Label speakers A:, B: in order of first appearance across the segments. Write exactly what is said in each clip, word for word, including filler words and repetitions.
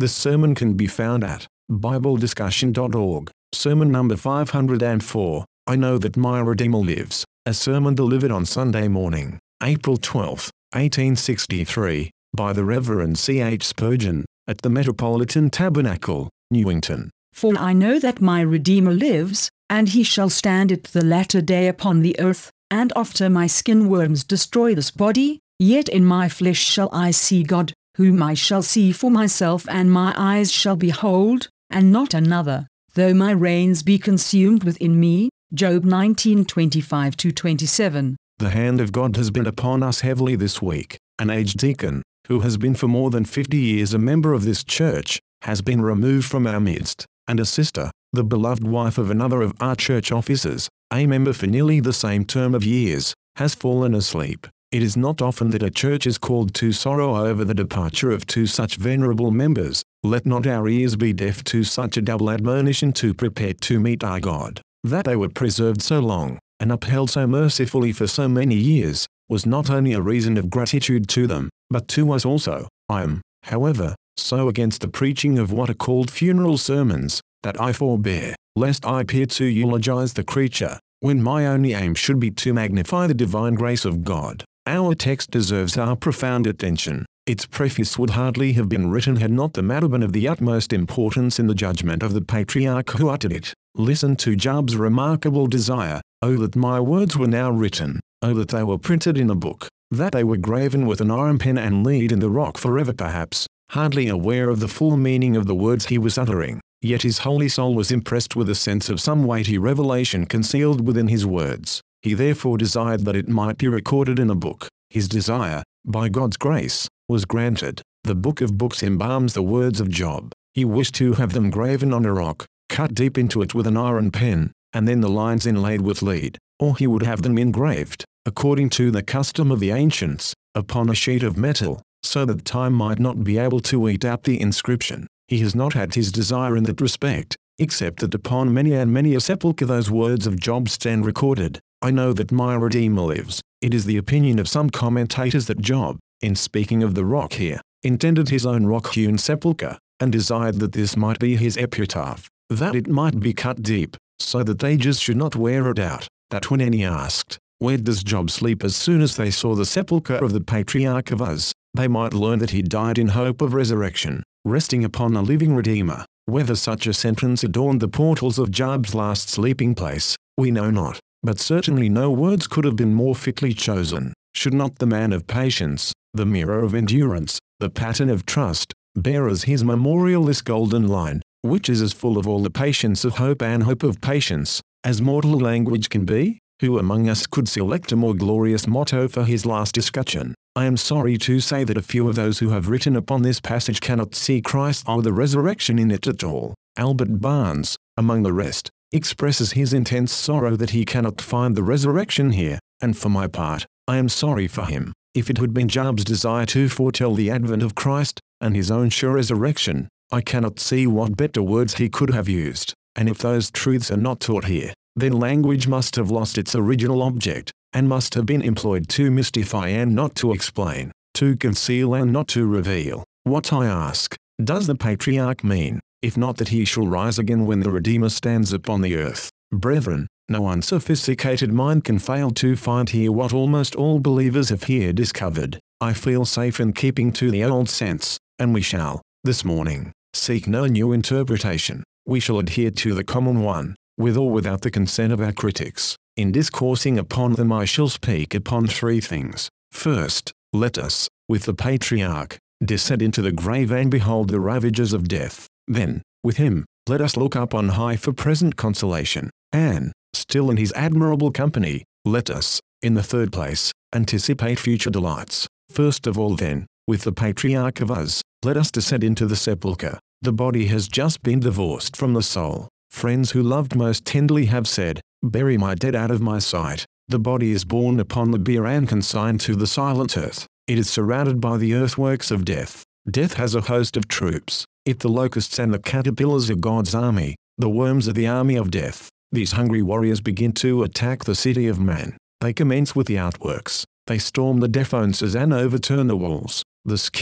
A: The sermon can be found at bible discussion dot org, sermon number five hundred four, I Know That My Redeemer Lives, a sermon delivered on Sunday morning, April twelfth, eighteen sixty-three, by the Reverend C H Spurgeon, at the Metropolitan Tabernacle, Newington.
B: For I know that my Redeemer lives, and he shall stand at the latter day upon the earth, and after my skin worms destroy this body, yet in my flesh shall I see God, whom I shall see for myself, and my eyes shall behold, and not another, though my reins be consumed within me. Job nineteen twenty-five to twenty-seven.
A: The hand of God has been upon us heavily this week. An aged deacon, who has been for more than fifty years a member of this church, has been removed from our midst, and a sister, the beloved wife of another of our church officers, a member for nearly the same term of years, has fallen asleep. It is not often that a church is called to sorrow over the departure of two such venerable members. Let not our ears be deaf to such a double admonition to prepare to meet our God. That they were preserved so long, and upheld so mercifully for so many years, was not only a reason of gratitude to them, but to us also. I am, however, so against the preaching of what are called funeral sermons, that I forbear, lest I appear to eulogize the creature, when my only aim should be to magnify the divine grace of God. Our text deserves our profound attention. Its preface would hardly have been written had not the matter been of the utmost importance in the judgment of the patriarch who uttered it. Listen to Job's remarkable desire. Oh, that my words were now written, oh, that they were printed in a book, that they were graven with an iron pen and laid in the rock forever. Perhaps, hardly aware of the full meaning of the words he was uttering, yet his holy soul was impressed with a sense of some weighty revelation concealed within his words. He therefore desired that it might be recorded in a book. His desire, by God's grace, was granted. The book of books embalms the words of Job. He wished to have them graven on a rock, cut deep into it with an iron pen, and then the lines inlaid with lead, or he would have them engraved, according to the custom of the ancients, upon a sheet of metal, so that time might not be able to eat out the inscription. He has not had his desire in that respect, except that upon many and many a sepulchre those words of Job stand recorded. I know that my Redeemer lives. It is the opinion of some commentators that Job, in speaking of the rock here, intended his own rock-hewn sepulchre, and desired that this might be his epitaph, that it might be cut deep, so that ages should not wear it out, that when any asked, where does Job sleep, as soon as they saw the sepulchre of the patriarch of Uz, they might learn that he died in hope of resurrection, resting upon a living Redeemer. Whether such a sentence adorned the portals of Job's last sleeping place, we know not, but certainly no words could have been more fitly chosen. Should not the man of patience, the mirror of endurance, the pattern of trust, bear as his memorial this golden line, which is as full of all the patience of hope and hope of patience, as mortal language can be? Who among us could select a more glorious motto for his last escutcheon? I am sorry to say that a few of those who have written upon this passage cannot see Christ or the resurrection in it at all. Albert Barnes, among the rest, expresses his intense sorrow that he cannot find the resurrection here, and for my part, I am sorry for him. If it had been Job's desire to foretell the advent of Christ, and his own sure resurrection, I cannot see what better words he could have used, and if those truths are not taught here, then language must have lost its original object, and must have been employed to mystify and not to explain, to conceal and not to reveal. What, I ask, does the patriarch mean, if not that he shall rise again when the Redeemer stands upon the earth? Brethren, no unsophisticated mind can fail to find here what almost all believers have here discovered. I feel safe in keeping to the old sense, and we shall, this morning, seek no new interpretation. We shall adhere to the common one, with or without the consent of our critics. In discoursing upon them I shall speak upon three things. First, let us, with the patriarch, descend into the grave and behold the ravages of death. Then, with him, let us look up on high for present consolation, and, still in his admirable company, let us, in the third place, anticipate future delights. First of all then, with the patriarch of Uz, let us descend into the sepulchre. The body has just been divorced from the soul. Friends who loved most tenderly have said, bury my dead out of my sight. The body is borne upon the bier and consigned to the silent earth. It is surrounded by the earthworks of death. Death has a host of troops. If the locusts and the caterpillars are God's army, the worms are the army of death. These hungry warriors begin to attack the city of man. They commence with the outworks. They storm the defenses and overturn the walls. The skin,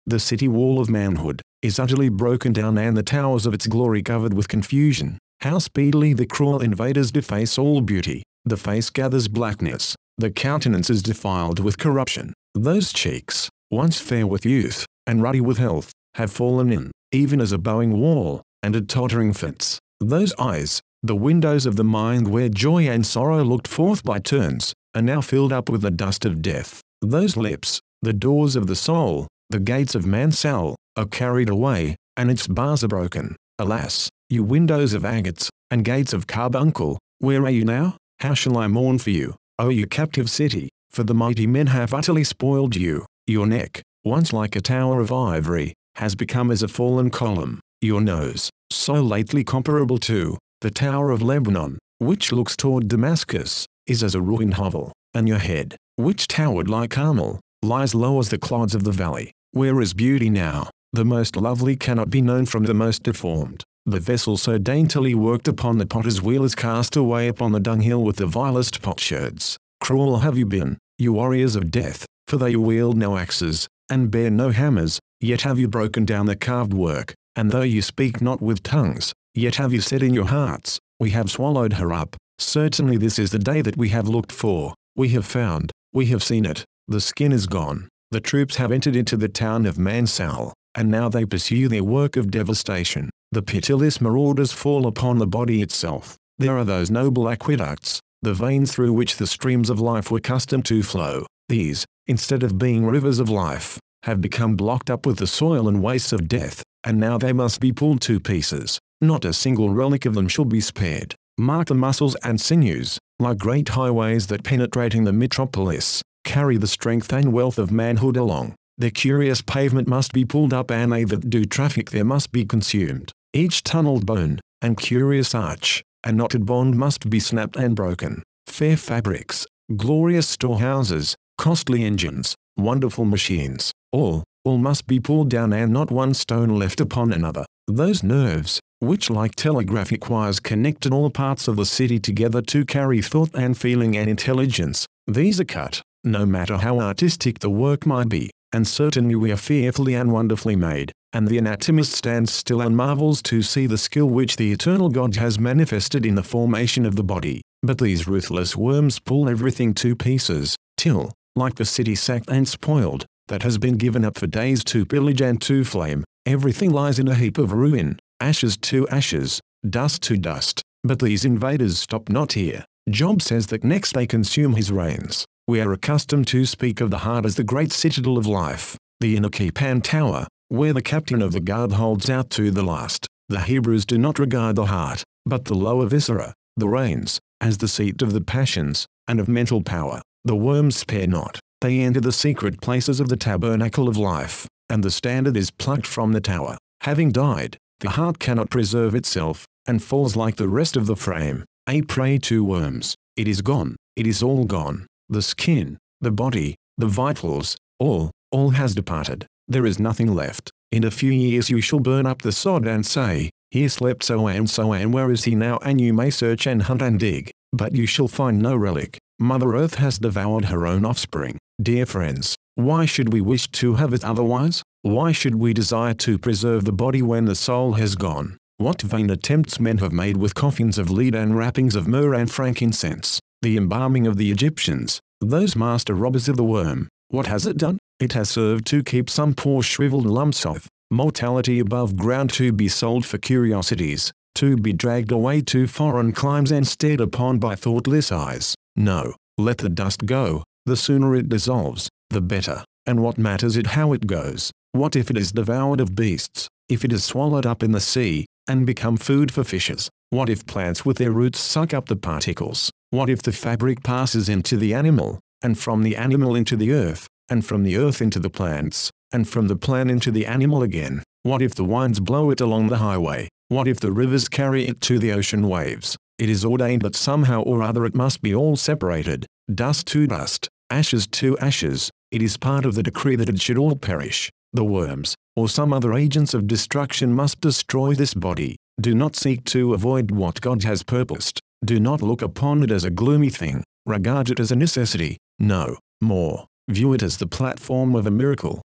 A: The city wall of manhood is utterly broken down and the towers of its glory covered with confusion. How speedily the cruel invaders deface all beauty. The face gathers blackness, the countenance is defiled with corruption. Those cheeks, once fair with youth, and ruddy with health, have fallen in, even as a bowing wall, and a tottering fence. Those eyes, the windows of the mind where joy and sorrow looked forth by turns, are now filled up with the dust of death. Those lips, the doors of the soul, the gates of man's cell, are carried away, and its bars are broken. Alas, you windows of agates, and gates of carbuncle, where are you now? How shall I mourn for you, O you captive city, for the mighty men have utterly spoiled you. Your neck, once like a tower of ivory, has become as a fallen column. Your nose, so lately comparable to the tower of Lebanon, which looks toward Damascus, is as a ruined hovel, and your head, which towered like Carmel, lies low as the clods of the valley. Where is beauty now? The most lovely cannot be known from the most deformed. The vessel so daintily worked upon the potter's wheel is cast away upon the dunghill with the vilest potsherds. Cruel have you been, you warriors of death, for though you wield no axes, and bear no hammers, yet have you broken down the carved work, and though you speak not with tongues, yet have you said in your hearts, we have swallowed her up. Certainly this is the day that we have looked for, we have found, we have seen it, the skin is gone. The troops have entered into the town of Mansal, and now they pursue their work of devastation. The pitiless marauders fall upon the body itself. There are those noble aqueducts, the veins through which the streams of life were accustomed to flow. These, instead of being rivers of life, have become blocked up with the soil and wastes of death, and now they must be pulled to pieces. Not a single relic of them shall be spared. Mark the muscles and sinews, like great highways that penetrating the metropolis, carry the strength and wealth of manhood along. The curious pavement must be pulled up and they that do traffic there must be consumed. Each tunneled bone, and curious arch, and knotted bond must be snapped and broken. Fair fabrics, glorious storehouses, costly engines, wonderful machines, all, all must be pulled down and not one stone left upon another. Those nerves, which like telegraphic wires connected all parts of the city together to carry thought and feeling and intelligence, these are cut, no matter how artistic the work might be, and certainly we are fearfully and wonderfully made, and the anatomist stands still and marvels to see the skill which the eternal God has manifested in the formation of the body. But these ruthless worms pull everything to pieces, till, like the city sacked and spoiled, that has been given up for days to pillage and to flame, everything lies in a heap of ruin, ashes to ashes, dust to dust. But these invaders stop not here. Job says that next they consume his reigns. We are accustomed to speak of the heart as the great citadel of life, the inner keep and tower, where the captain of the guard holds out to the last. The Hebrews do not regard the heart, but the lower viscera, the reins, as the seat of the passions, and of mental power. The worms spare not. They enter the secret places of the tabernacle of life, and the standard is plucked from the tower. Having died, the heart cannot preserve itself, and falls like the rest of the frame, a prey to worms. It is gone, it is all gone. The skin, the body, the vitals, all, all has departed. There is nothing left. In a few years you shall burn up the sod and say, here slept so and so and where is he now? And you may search and hunt and dig, but you shall find no relic. Mother Earth has devoured her own offspring. Dear friends, why should we wish to have it otherwise? Why should we desire to preserve the body when the soul has gone? What vain attempts men have made with coffins of lead and wrappings of myrrh and frankincense. The embalming of the Egyptians, those master robbers of the worm, what has it done? It has served to keep some poor shriveled lumps of mortality above ground to be sold for curiosities, to be dragged away to foreign climes and stared upon by thoughtless eyes. No, let the dust go, the sooner it dissolves, the better. And what matters it how it goes? What if it is devoured of beasts, if it is swallowed up in the sea, and become food for fishes? What if plants with their roots suck up the particles? What if the fabric passes into the animal, and from the animal into the earth, and from the earth into the plants, and from the plant into the animal again? What if the winds blow it along the highway? What if the rivers carry it to the ocean waves? It is ordained that somehow or other it must be all separated, dust to dust, ashes to ashes. It is part of the decree that it should all perish. The worms, or some other agents of destruction must destroy this body. Do not seek to avoid what God has purposed. Do not look upon it as a gloomy thing. Regard it as a necessity. No, more, view it as the platform of a miracle.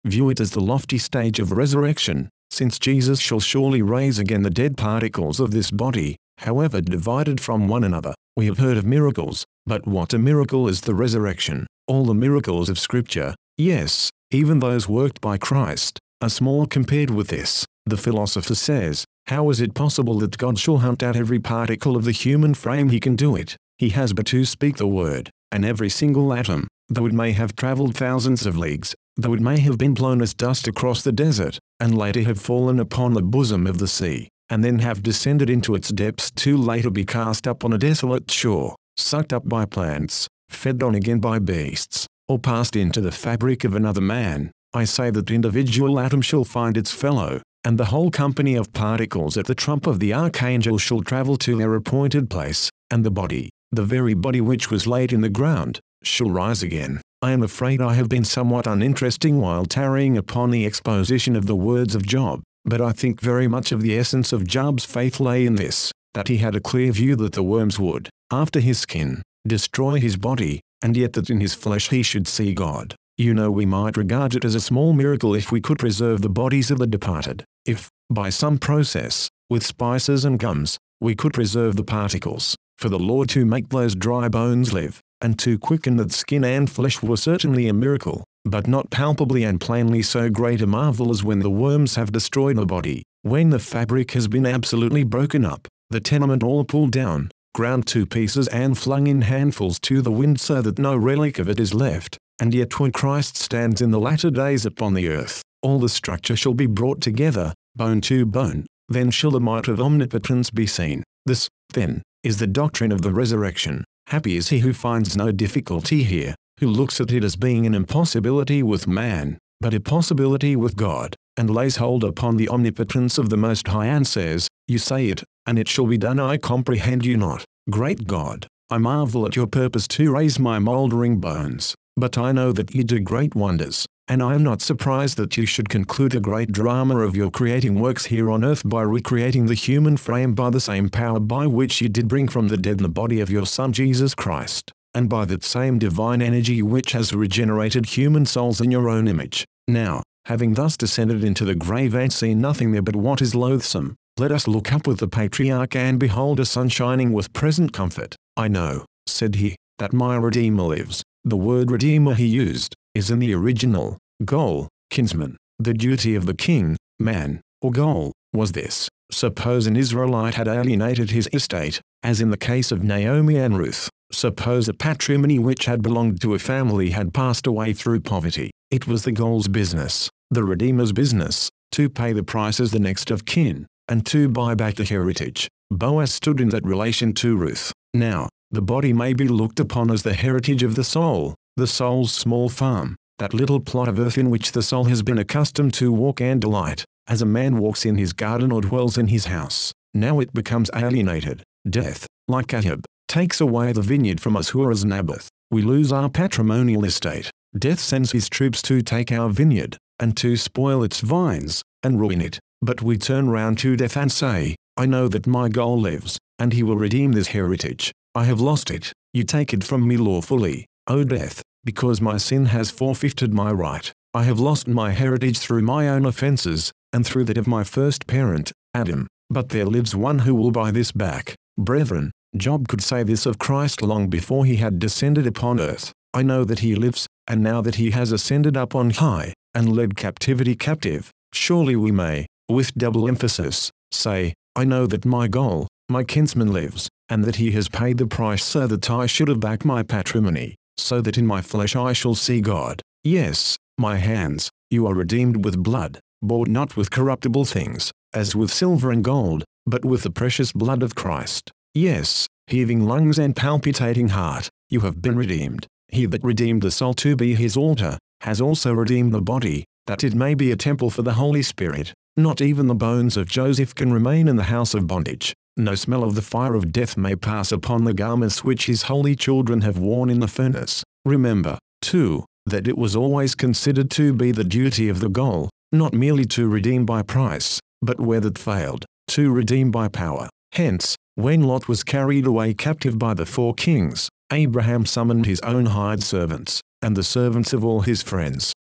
A: View it as the lofty stage of resurrection, since Jesus shall surely raise again the dead particles of this body, however divided from one another. We have heard of miracles, but what a miracle is the resurrection! All the miracles of Scripture, yes, even those worked by Christ, are small compared with this. The philosopher says, how is it possible that God shall hunt out every particle of the human frame? He can do it. He has but to speak the word, and every single atom, though it may have travelled thousands of leagues, though it may have been blown as dust across the desert, and later have fallen upon the bosom of the sea, and then have descended into its depths to later be cast up on a desolate shore, sucked up by plants, fed on again by beasts, or passed into the fabric of another man, I say that individual atom shall find its fellow, and the whole company of particles at the trump of the archangel shall travel to their appointed place, and the body, the very body which was laid in the ground, shall rise again. I am afraid I have been somewhat uninteresting while tarrying upon the exposition of the words of Job, but I think very much of the essence of Job's faith lay in this, that he had a clear view that the worms would, after his skin, destroy his body, and yet that in his flesh he should see God. You know, we might regard it as a small miracle if we could preserve the bodies of the departed, if, by some process, with spices and gums, we could preserve the particles. For the Lord to make those dry bones live, and to quicken the skin and flesh were certainly a miracle, but not palpably and plainly so great a marvel as when the worms have destroyed the body, when the fabric has been absolutely broken up, the tenement all pulled down, ground to pieces and flung in handfuls to the wind so that no relic of it is left. And yet when Christ stands in the latter days upon the earth, all the structure shall be brought together, bone to bone, then shall the might of omnipotence be seen. This, then, is the doctrine of the resurrection. Happy is he who finds no difficulty here, who looks at it as being an impossibility with man, but a possibility with God, and lays hold upon the omnipotence of the Most High and says, you say it, and it shall be done. I comprehend you not. Great God, I marvel at your purpose to raise my mouldering bones. But I know that you do great wonders, and I am not surprised that you should conclude a great drama of your creating works here on earth by recreating the human frame by the same power by which you did bring from the dead the body of your Son Jesus Christ, and by that same divine energy which has regenerated human souls in your own image. Now, having thus descended into the grave and seen nothing there but what is loathsome, let us look up with the patriarch and behold a sun shining with present comfort. I know, said he, that my Redeemer lives. The word Redeemer he used, is in the original, goal, kinsman. The duty of the king, man, or goal, was this. Suppose an Israelite had alienated his estate, as in the case of Naomi and Ruth. Suppose a patrimony which had belonged to a family had passed away through poverty. It was the goal's business, the Redeemer's business, to pay the price as the next of kin, and to buy back the heritage. Boaz stood in that relation to Ruth. Now, the body may be looked upon as the heritage of the soul, the soul's small farm, that little plot of earth in which the soul has been accustomed to walk and delight, as a man walks in his garden or dwells in his house. Now it becomes alienated. Death, like Ahab, takes away the vineyard from us who are as Naboth. We lose our patrimonial estate. Death sends his troops to take our vineyard, and to spoil its vines, and ruin it. But we turn round to death and say, I know that my goal lives, and he will redeem this heritage. I have lost it, you take it from me lawfully, O death, because my sin has forfeited my right. I have lost my heritage through my own offenses, and through that of my first parent, Adam. But there lives one who will buy this back. Brethren, Job could say this of Christ long before he had descended upon earth. I know that he lives, and now that he has ascended up on high, and led captivity captive, surely we may, with double emphasis, say, I know that my goal, my kinsman lives, and that he has paid the price so that I should have back my patrimony, so that in my flesh I shall see God. Yes, my hands, you are redeemed with blood, bought not with corruptible things, as with silver and gold, but with the precious blood of Christ. Yes, heaving lungs and palpitating heart, you have been redeemed. He that redeemed the soul to be his altar, has also redeemed the body, that it may be a temple for the Holy Spirit. Not even the bones of Joseph can remain in the house of bondage. No smell of the fire of death may pass upon the garments which his holy children have worn in the furnace. Remember, too, that it was always considered to be the duty of the goal, not merely to redeem by price, but where that failed, to redeem by power. Hence, when Lot was carried away captive by the four kings, Abraham summoned his own hired servants, and the servants of all his friends,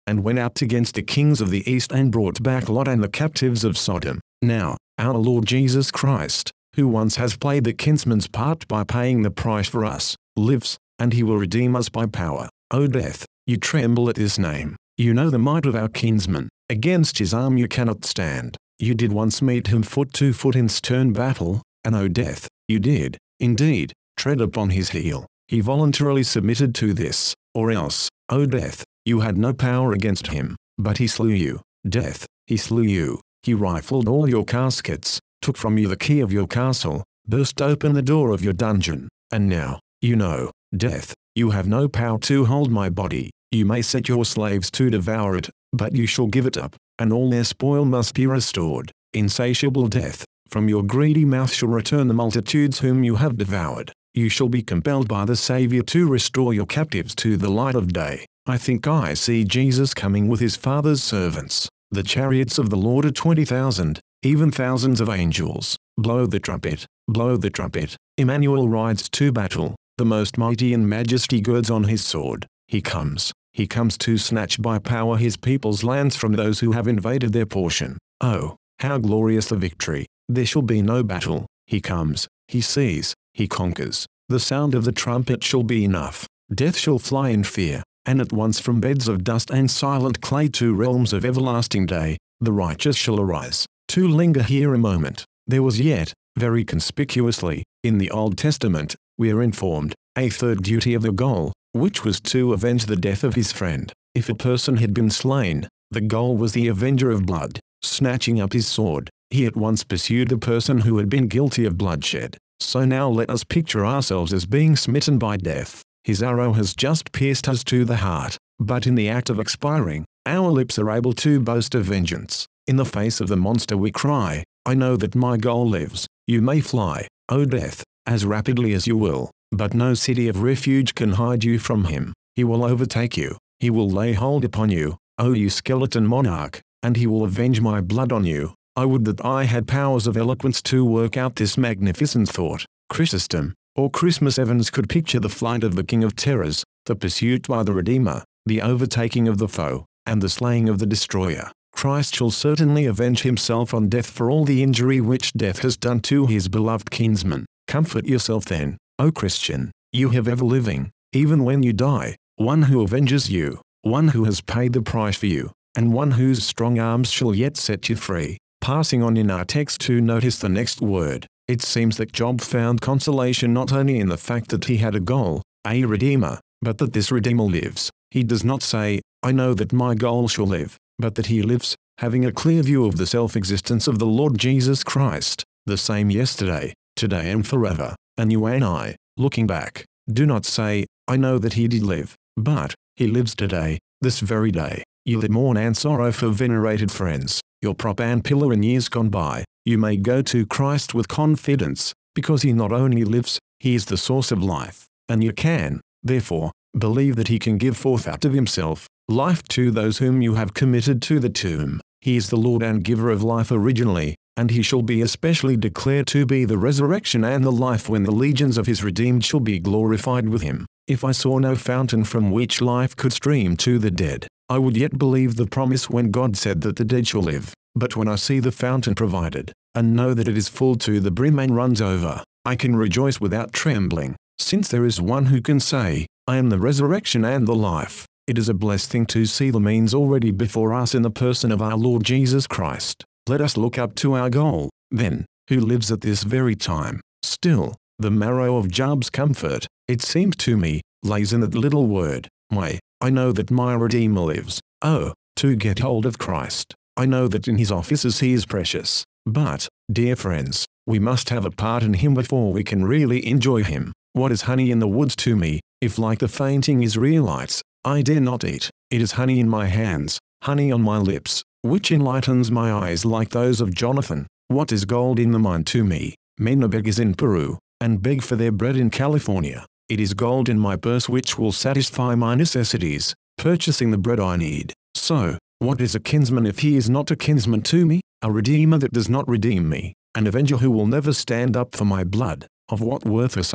A: and went out against the kings of the east and brought back Lot and the captives of Sodom. Now, our Lord Jesus Christ, who once has played the kinsman's part by paying the price for us, lives, and he will redeem us by power. O death, you tremble at his name. You know the might of our kinsman. Against his arm you cannot stand. You did once meet him foot to foot in stern battle, and O death, you did, indeed, tread upon his heel. He voluntarily submitted to this, or else, O death, you had no power against him, but he slew you. Death, he slew you. He rifled all your caskets, took from you the key of your castle, burst open the door of your dungeon, and now, you know, death, you have no power to hold my body. You may set your slaves to devour it, but you shall give it up, and all their spoil must be restored. Insatiable death, from your greedy mouth shall return the multitudes whom you have devoured. You shall be compelled by the Saviour to restore your captives to the light of day. I think I see Jesus coming with his Father's servants. The chariots of the Lord are twenty thousand, even thousands of angels. Blow the trumpet, blow the trumpet. Emmanuel rides to battle. The most mighty in majesty girds on his sword. He comes, he comes to snatch by power his people's lands from those who have invaded their portion. Oh, how glorious the victory! There shall be no battle. He comes, he sees, he conquers. The sound of the trumpet shall be enough. Death shall fly in fear, and at once from beds of dust and silent clay to realms of everlasting day, the righteous shall arise. To linger here a moment, there was yet, very conspicuously, in the Old Testament, we are informed, a third duty of the goal, which was to avenge the death of his friend. If a person had been slain, the goal was the avenger of blood. Snatching up his sword, he at once pursued the person who had been guilty of bloodshed. So now let us picture ourselves as being smitten by death. His arrow has just pierced us to the heart, but in the act of expiring, our lips are able to boast of vengeance. In the face of the monster we cry, I know that my goal lives. You may fly, O death, as rapidly as you will, but no city of refuge can hide you from him. He will overtake you. He will lay hold upon you, O you skeleton monarch, and he will avenge my blood on you. I would that I had powers of eloquence to work out this magnificent thought. Chrysostom, or Christmas Evans could picture the flight of the King of Terrors, the pursuit by the Redeemer, the overtaking of the foe, and the slaying of the destroyer. Christ shall certainly avenge himself on death for all the injury which death has done to his beloved kinsman. Comfort yourself then, O Christian, you have ever living, even when you die, one who avenges you, one who has paid the price for you, and one whose strong arms shall yet set you free. Passing on in our text to notice the next word, it seems that Job found consolation not only in the fact that he had a goal, a Redeemer, but that this Redeemer lives. He does not say, I know that my goal shall live, but that he lives, having a clear view of the self-existence of the Lord Jesus Christ, the same yesterday, today and forever. And you and I, looking back, do not say, I know that he did live, but, he lives today, this very day. You that mourn and sorrow for venerated friends, your prop and pillar in years gone by, you may go to Christ with confidence, because he not only lives, he is the source of life, and you can, therefore, believe that he can give forth out of himself, life to those whom you have committed to the tomb. He is the Lord and giver of life originally, and he shall be especially declared to be the resurrection and the life when the legions of his redeemed shall be glorified with him. If I saw no fountain from which life could stream to the dead, I would yet believe the promise when God said that the dead shall live. But when I see the fountain provided, and know that it is full to the brim and runs over, I can rejoice without trembling, since there is one who can say, I am the resurrection and the life. It is a blessed thing to see the means already before us in the person of our Lord Jesus Christ. Let us look up to our goal, then, who lives at this very time. Still, the marrow of Job's comfort, it seems to me, lays in that little word, my. I know that my Redeemer lives. Oh, to get hold of Christ. I know that in his offices he is precious. But, dear friends, we must have a part in him before we can really enjoy him. What is honey in the woods to me, if like the fainting Israelites, I dare not eat? It is honey in my hands, honey on my lips, which enlightens my eyes like those of Jonathan. What is gold in the mine to me? Men are beggars in Peru, and beg for their bread in California. It is gold in my purse which will satisfy my necessities, purchasing the bread I need. So, what is a kinsman if he is not a kinsman to me? A redeemer that does not redeem me, an avenger who will never stand up for my blood. Of what worth are such?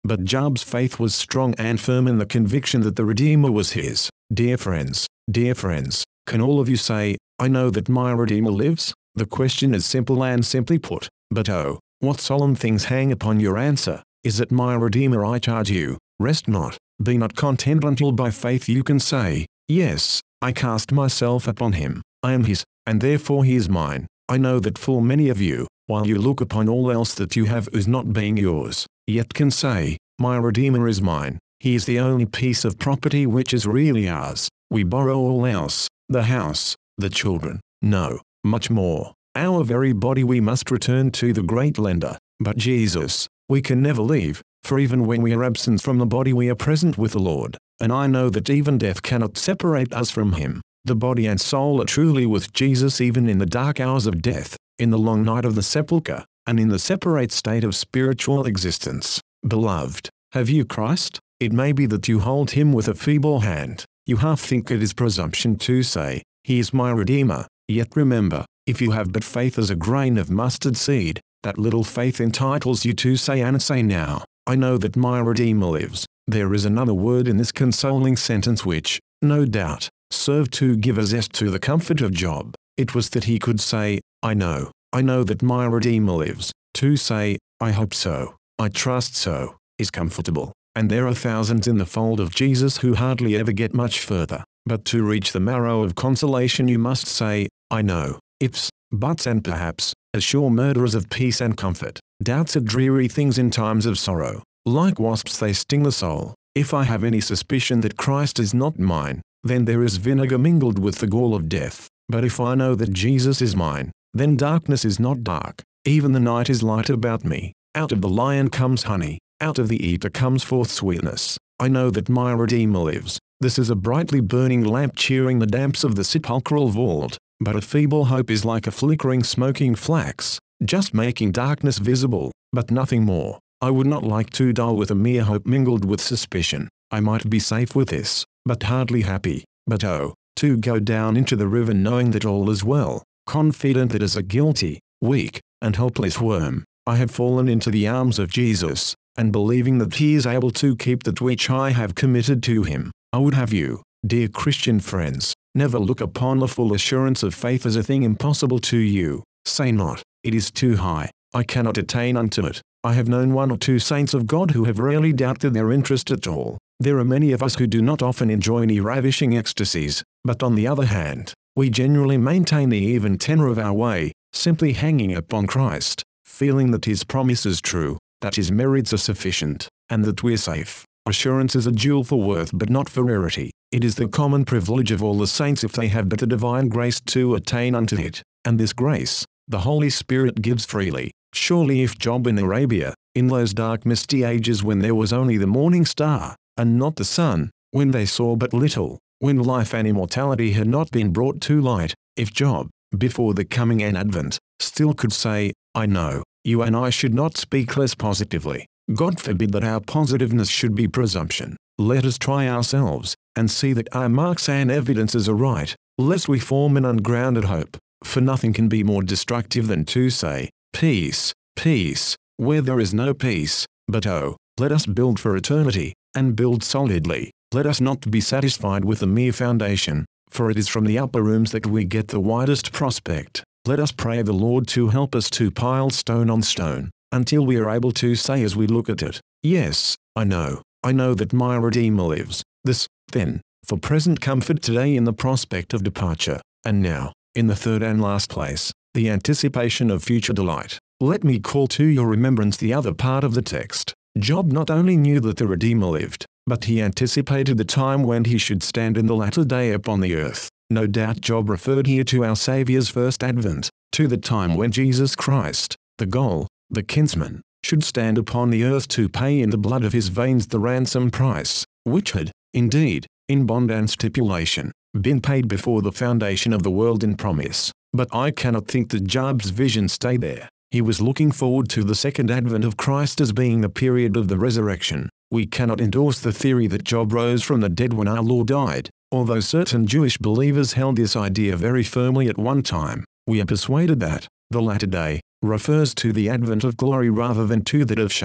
A: but Job's faith was strong and firm in the conviction that the Redeemer was his. Dear friends, dear friends, can all of you say, I know that my Redeemer lives? The question is simple and simply put, but oh, what solemn things hang upon your answer. Is it my Redeemer, I charge you? Rest not, be not content until by faith you can say, yes, I cast myself upon him, I am his, and therefore he is mine. I know that full many of you, while you look upon all else that you have as not being yours, yet can say, my Redeemer is mine. He is the only piece of property which is really ours. We borrow all else, the house, the children, no, much more. Our very body we must return to the great lender. But Jesus, we can never leave, for even when we are absent from the body we are present with the Lord, and I know that even death cannot separate us from him. The body and soul are truly with Jesus even in the dark hours of death, in the long night of the sepulchre, and in the separate state of spiritual existence. Beloved, have you Christ? It may be that you hold him with a feeble hand. You half think it is presumption to say, he is my Redeemer. Yet remember, if you have but faith as a grain of mustard seed, that little faith entitles you to say and say now, I know that my Redeemer lives. There is another word in this consoling sentence which, no doubt, served to give a zest to the comfort of Job. It was that he could say, I know, I know that my Redeemer lives. To say, I hope so, I trust so, is comfortable, and there are thousands in the fold of Jesus who hardly ever get much further. But to reach the marrow of consolation you must say, I know, ifs, buts and perhaps, as sure murderers of peace and comfort. Doubts are dreary things in times of sorrow. Like wasps they sting the soul. If I have any suspicion that Christ is not mine, then there is vinegar mingled with the gall of death. But if I know that Jesus is mine, then darkness is not dark. Even the night is light about me. Out of the lion comes honey, out of the eater comes forth sweetness. I know that my Redeemer lives. This is a brightly burning lamp cheering the damps of the sepulchral vault, but a feeble hope is like a flickering smoking flax, just making darkness visible, but nothing more. I would not like to die with a mere hope mingled with suspicion. I might be safe with this, but hardly happy. But oh, to go down into the river knowing that all is well, confident that as a guilty, weak, and helpless worm, I have fallen into the arms of Jesus, and believing that he is able to keep that which I have committed to him. I would have you, dear Christian friends, never look upon the full assurance of faith as a thing impossible to you. Say not, it is too high, I cannot attain unto it. I have known one or two saints of God who have rarely doubted their interest at all. There are many of us who do not often enjoy any ravishing ecstasies, but on the other hand, we generally maintain the even tenor of our way, simply hanging upon Christ, feeling that his promise is true, that his merits are sufficient, and that we're safe. Assurance is a jewel for worth but not for rarity. It is the common privilege of all the saints if they have but the divine grace to attain unto it, and this grace, the Holy Spirit gives freely. Surely if Job in Arabia, in those dark misty ages when there was only the morning star, and not the sun, when they saw but little, when life and immortality had not been brought to light, if Job, before the coming and advent, still could say, I know, you and I should not speak less positively. God forbid that our positiveness should be presumption. Let us try ourselves, and see that our marks and evidences are right, lest we form an ungrounded hope. For nothing can be more destructive than to say, peace, peace, where there is no peace. But oh, let us build for eternity, and build solidly. Let us not be satisfied with a mere foundation, for it is from the upper rooms that we get the widest prospect. Let us pray the Lord to help us to pile stone on stone, until we are able to say as we look at it, yes, I know, I know that my Redeemer lives. This, then, for present comfort today in the prospect of departure, and now, in the third and last place, the anticipation of future delight. Let me call to your remembrance the other part of the text. Job not only knew that the Redeemer lived, but he anticipated the time when he should stand in the latter day upon the earth. No doubt Job referred here to our Saviour's first advent, to the time when Jesus Christ, the goal, the kinsman, should stand upon the earth to pay in the blood of his veins the ransom price, which had, indeed, in bond and stipulation, been paid before the foundation of the world in promise. But I cannot think that Job's vision stayed there. He was looking forward to the second advent of Christ as being the period of the resurrection. We cannot endorse the theory that Job rose from the dead when our Lord died, although certain Jewish believers held this idea very firmly at one time. We are persuaded that the latter day refers to the advent of glory rather than to that of shame.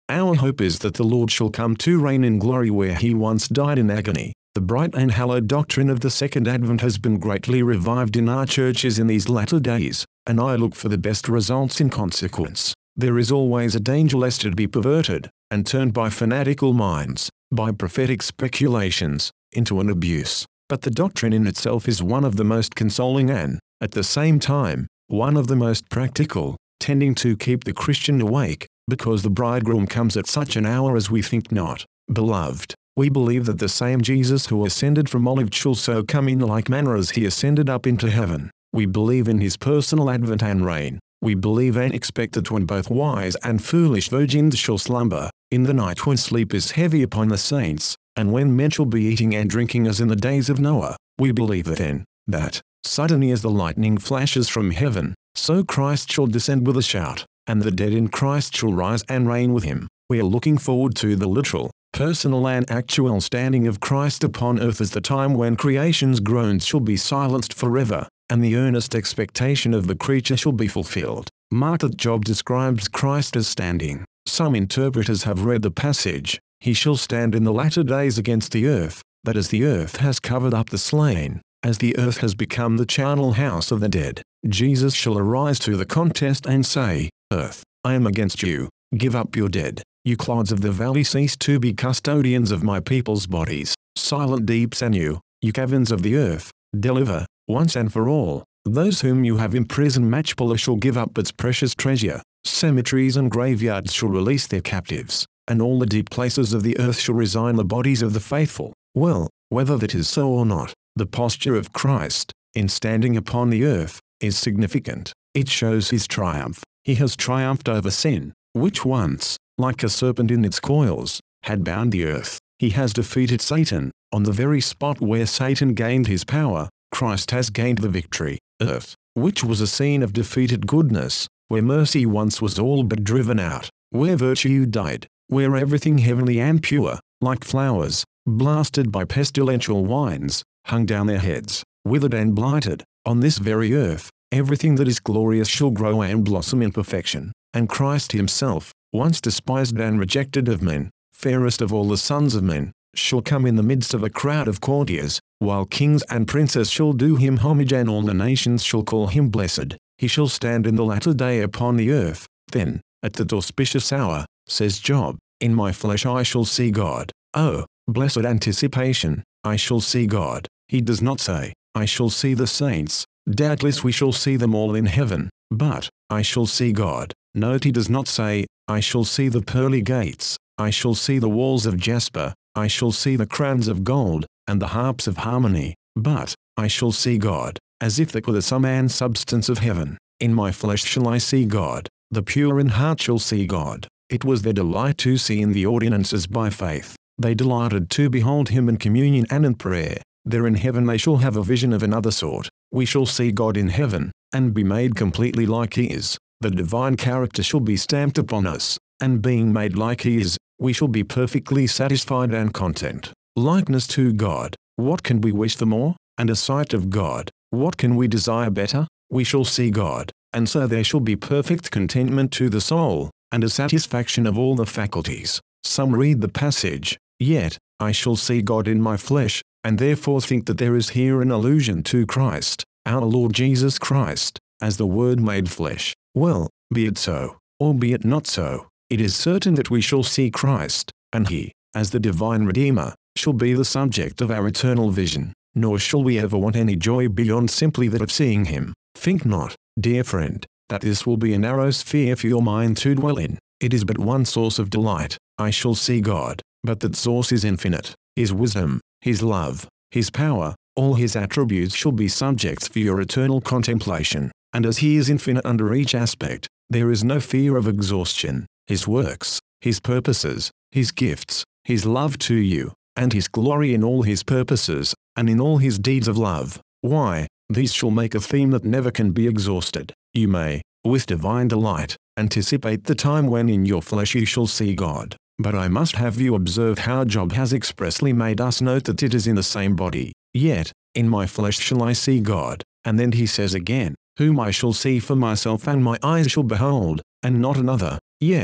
A: Our hope is that the Lord shall come to reign in glory where he once died in agony. The bright and hallowed doctrine of the Second Advent has been greatly revived in our churches in these latter days, and I look for the best results in consequence. There is always a danger lest it be perverted, and turned by fanatical minds, by prophetic speculations, into an abuse. But the doctrine in itself is one of the most consoling and, at the same time, one of the most practical, tending to keep the Christian awake, because the bridegroom comes at such an hour as we think not. Beloved, we believe that the same Jesus who ascended from Olivet shall so come in like manner as he ascended up into heaven. We believe in his personal advent and reign. We believe and expect that when both wise and foolish virgins shall slumber, in the night when sleep is heavy upon the saints, and when men shall be eating and drinking as in the days of Noah, we believe then, that, suddenly as the lightning flashes from heaven, so Christ shall descend with a shout, and the dead in Christ shall rise and reign with him. We are looking forward to the literal, personal and actual standing of Christ upon earth as the time when creation's groans shall be silenced forever, and the earnest expectation of the creature shall be fulfilled. Mark that Job describes Christ as standing. Some interpreters have read the passage, he shall stand in the latter days against the earth, that as the earth has covered up the slain, as the earth has become the charnel house of the dead, Jesus shall arise to the contest and say, Earth, I am against you, give up your dead. You clods of the valley cease to be custodians of my people's bodies. Silent deeps and you, you caverns of the earth, deliver, once and for all, those whom you have imprisoned. Machpelah shall give up its precious treasure. Cemeteries and graveyards shall release their captives, and all the deep places of the earth shall resign the bodies of the faithful. Well, whether that is so or not, the posture of Christ, in standing upon the earth, is significant. It shows his triumph. He has triumphed over sin, which once, like a serpent in its coils, had bound the earth. He has defeated Satan. On the very spot where Satan gained his power, Christ has gained the victory. Earth, which was a scene of defeated goodness, where mercy once was all but driven out, where virtue died, where everything heavenly and pure, like flowers, blasted by pestilential winds, hung down their heads, withered and blighted, on this very earth, everything that is glorious shall grow and blossom in perfection, and Christ himself, once despised and rejected of men, fairest of all the sons of men, shall come in the midst of a crowd of courtiers, while kings and princes shall do him homage and all the nations shall call him blessed. He shall stand in the latter day upon the earth. Then, at that auspicious hour, says Job, in my flesh I shall see God. Oh, blessed anticipation, I shall see God. He does not say, I shall see the saints. Doubtless we shall see them all in heaven, but, I shall see God. Note he does not say, I shall see the pearly gates, I shall see the walls of jasper, I shall see the crowns of gold, and the harps of harmony, but, I shall see God, as if that were the sum and substance of heaven. In my flesh shall I see God. The pure in heart shall see God. It was their delight to see in the ordinances by faith. They delighted to behold him in communion and in prayer. There in heaven they shall have a vision of another sort. We shall see God in heaven, and be made completely like he is. The divine character shall be stamped upon us, and being made like he is, we shall be perfectly satisfied and content. Likeness to God, what can we wish for more? And a sight of God, what can we desire better? We shall see God, and so there shall be perfect contentment to the soul, and a satisfaction of all the faculties. Some read the passage, yet, I shall see God in my flesh, and therefore think that there is here an allusion to Christ, our Lord Jesus Christ, as the Word made flesh. Well, be it so, or be it not so, it is certain that we shall see Christ, and he, as the divine Redeemer, shall be the subject of our eternal vision, nor shall we ever want any joy beyond simply that of seeing him. Think not, dear friend, that this will be a narrow sphere for your mind to dwell in. It is but one source of delight. I shall see God, but that source is infinite. His wisdom, his love, his power, all his attributes shall be subjects for your eternal contemplation, and as he is infinite under each aspect, there is no fear of exhaustion. His works, his purposes, his gifts, his love to you, and his glory in all his purposes, and in all his deeds of love, why, these shall make a theme that never can be exhausted. You may, with divine delight, anticipate the time when in your flesh you shall see God. But I must have you observe how Job has expressly made us note that it is in the same body. Yet, in my flesh shall I see God. And then he says again, whom I shall see for myself and my eyes shall behold, and not another. Yes,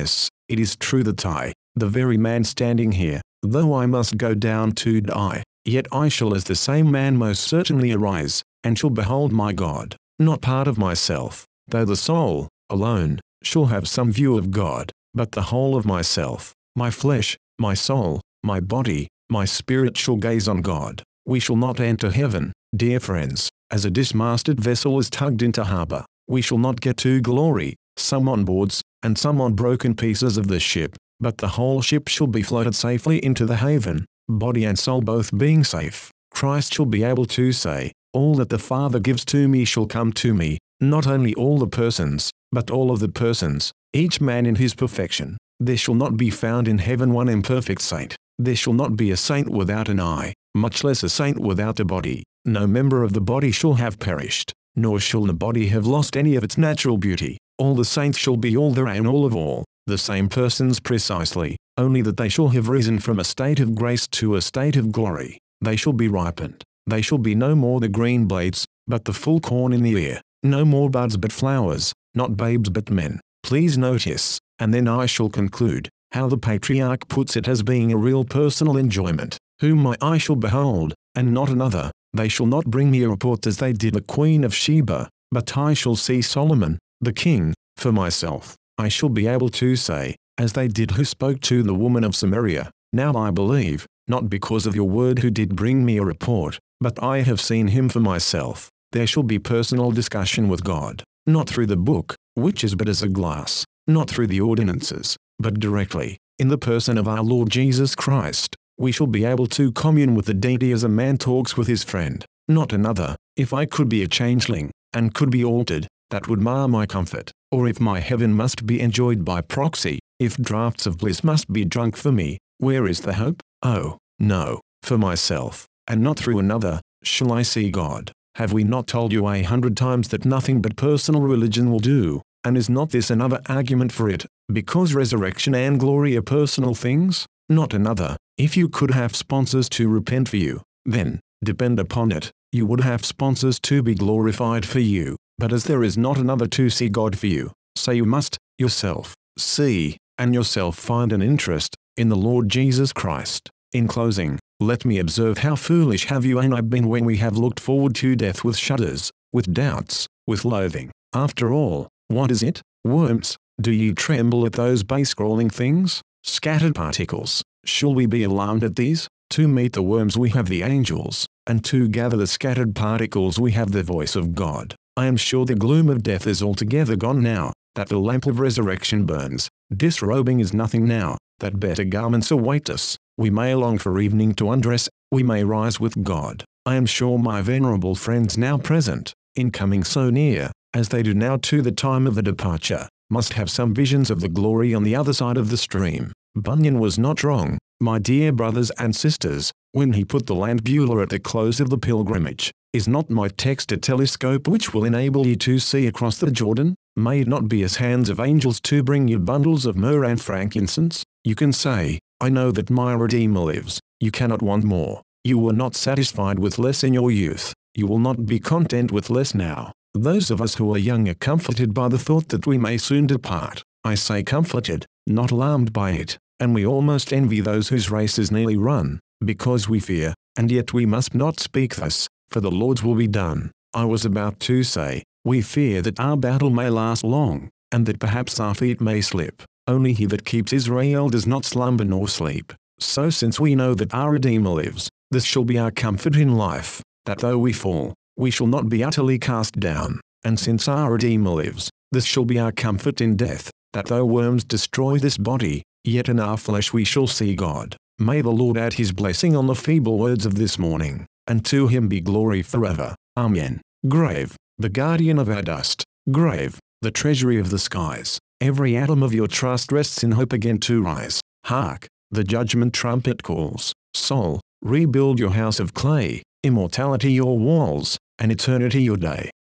A: It is true that I, the very man standing here, though I must go down to die, yet I shall as the same man most certainly arise, and shall behold my God, not part of myself, though the soul, alone, shall have some view of God, but the whole of myself, my flesh, my soul, my body, my spirit shall gaze on God. We shall not enter heaven, dear friends, as a dismasted vessel is tugged into harbor. We shall not get to glory, some on boards, and some on broken pieces of the ship, but the whole ship shall be floated safely into the haven, body and soul both being safe. Christ shall be able to say, all that the Father gives to me shall come to me, not only all the persons, but all of the persons, each man in his perfection. There shall not be found in heaven one imperfect saint. There shall not be a saint without an eye, much less a saint without a body. No member of the body shall have perished, nor shall the body have lost any of its natural beauty. All the saints shall be all there and all of all, the same persons precisely, only that they shall have risen from a state of grace to a state of glory. They shall be ripened. They shall be no more the green blades, but the full corn in the ear. No more buds but flowers, not babes but men. Please notice, and then I shall conclude, how the patriarch puts it as being a real personal enjoyment, whom my eye shall behold, and not another. They shall not bring me a report as they did the Queen of Sheba, but I shall see Solomon, the king, for myself. I shall be able to say, as they did who spoke to the woman of Samaria, now I believe, not because of your word who did bring me a report, but I have seen him for myself. There shall be personal discussion with God, not through the book, which is but as a glass, not through the ordinances, but directly, in the person of our Lord Jesus Christ. We shall be able to commune with the deity as a man talks with his friend, not another. If I could be a changeling, and could be altered, that would mar my comfort, or if my heaven must be enjoyed by proxy, if draughts of bliss must be drunk for me, where is the hope? Oh, no, for myself, and not through another, shall I see God. Have we not told you a hundred times that nothing but personal religion will do, and is not this another argument for it, because resurrection and glory are personal things? Not another. If you could have sponsors to repent for you, then, depend upon it, you would have sponsors to be glorified for you. But as there is not another to see God for you, so you must, yourself, see, and yourself find an interest, in the Lord Jesus Christ. In closing, let me observe how foolish have you and I been when we have looked forward to death with shudders, with doubts, with loathing. After all, what is it? Worms. Do ye tremble at those base-crawling things? Scattered particles. Shall we be alarmed at these? To meet the worms we have the angels, and to gather the scattered particles we have the voice of God. I am sure the gloom of death is altogether gone now, that the lamp of resurrection burns. Disrobing is nothing now, that better garments await us. We may long for evening to undress, we may rise with God. I am sure my venerable friends now present, in coming so near, as they do now to the time of the departure, must have some visions of the glory on the other side of the stream. Bunyan was not wrong, my dear brothers and sisters, when he put the land Beulah at the close of the pilgrimage. Is not my text a telescope which will enable you to see across the Jordan? May it not be as hands of angels to bring you bundles of myrrh and frankincense? You can say, I know that my Redeemer lives. You cannot want more. You were not satisfied with less in your youth. You will not be content with less now. Those of us who are young are comforted by the thought that we may soon depart. I say comforted, not alarmed by it, and we almost envy those whose race is nearly run, because we fear, and yet we must not speak thus, for the Lord's will be done. I was about to say, we fear that our battle may last long, and that perhaps our feet may slip. Only he that keeps Israel does not slumber nor sleep. So since we know that our Redeemer lives, this shall be our comfort in life, that though we fall, we shall not be utterly cast down. And since our Redeemer lives, this shall be our comfort in death, that though worms destroy this body, yet in our flesh we shall see God. May the Lord add his blessing on the feeble words of this morning, and to him be glory forever. Amen. Grave, the guardian of our dust. Grave, the treasury of the skies. Every atom of your trust rests in hope again to rise. Hark, the judgment trumpet calls. Soul, rebuild your house of clay, immortality your walls, and eternity your day.